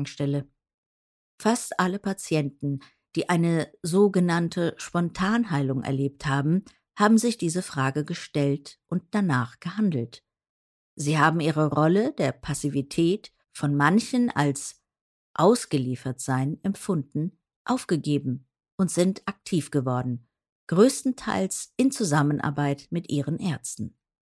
Fragen stelle. Fast alle Patienten, die eine sogenannte Spontanheilung erlebt haben, haben sich diese Frage gestellt und danach gehandelt. Sie haben ihre Rolle der Passivität, von manchen als Ausgeliefertsein empfunden, aufgegeben und sind aktiv geworden, größtenteils in Zusammenarbeit mit ihren Ärzten.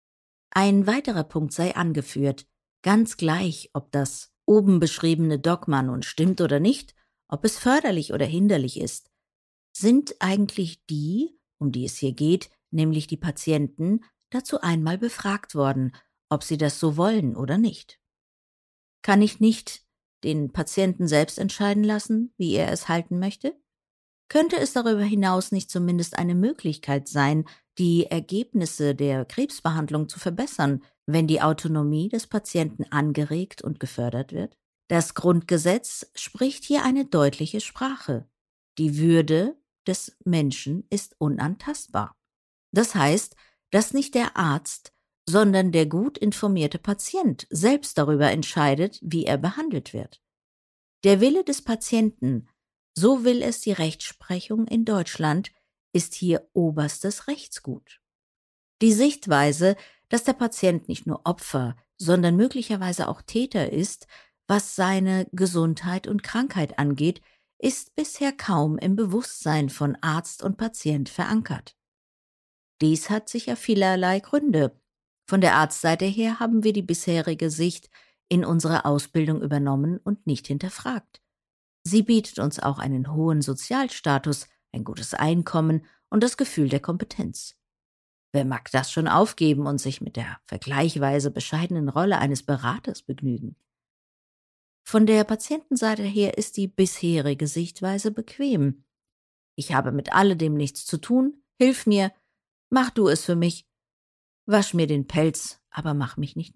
Ein weiterer Punkt sei angeführt, ganz gleich, ob das oben beschriebene Dogma nun stimmt oder nicht, ob es förderlich oder hinderlich ist, sind eigentlich die, um die es hier geht, nämlich die Patienten, dazu einmal befragt worden, ob sie das so wollen oder nicht. Kann ich nicht den Patienten selbst entscheiden lassen, wie er es halten möchte? Könnte es darüber hinaus nicht zumindest eine Möglichkeit sein, die Ergebnisse der Krebsbehandlung zu verbessern, wenn die Autonomie des Patienten angeregt und gefördert wird? Das Grundgesetz spricht hier eine deutliche Sprache. Die Würde des Menschen ist unantastbar. Das heißt, dass nicht der Arzt, sondern der gut informierte Patient selbst darüber entscheidet, wie er behandelt wird. Der Wille des Patienten, so will es die Rechtsprechung in Deutschland, ist hier oberstes Rechtsgut. Die Sichtweise, dass der Patient nicht nur Opfer, sondern möglicherweise auch Täter ist, was seine Gesundheit und Krankheit angeht, ist bisher kaum im Bewusstsein von Arzt und Patient verankert. Dies hat sicher vielerlei Gründe. Von der Arztseite her haben wir die bisherige Sicht in unsere Ausbildung übernommen und nicht hinterfragt. Sie bietet uns auch einen hohen Sozialstatus, ein gutes Einkommen und das Gefühl der Kompetenz. Wer mag das schon aufgeben und sich mit der vergleichsweise bescheidenen Rolle eines Beraters begnügen? Von der Patientenseite her ist die bisherige Sichtweise bequem. Ich habe mit alledem nichts zu tun, hilf mir, mach du es für mich, wasch mir den Pelz, aber mach mich nicht